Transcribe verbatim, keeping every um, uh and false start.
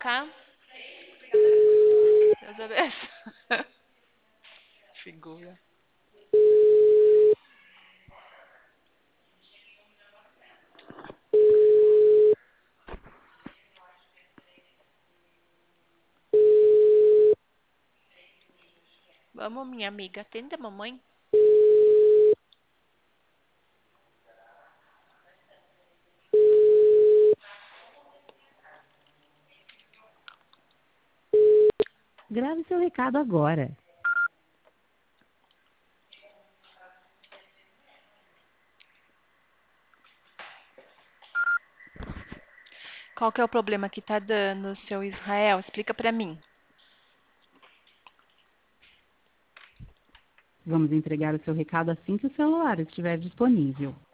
Cá. Deus abençoe. Figura. Vamos, minha amiga. Atende a mamãe. Grave seu recado agora. Qual que é o problema que tá dando, seu Israel? Explica pra mim. Vamos entregar o seu recado assim que o celular estiver disponível.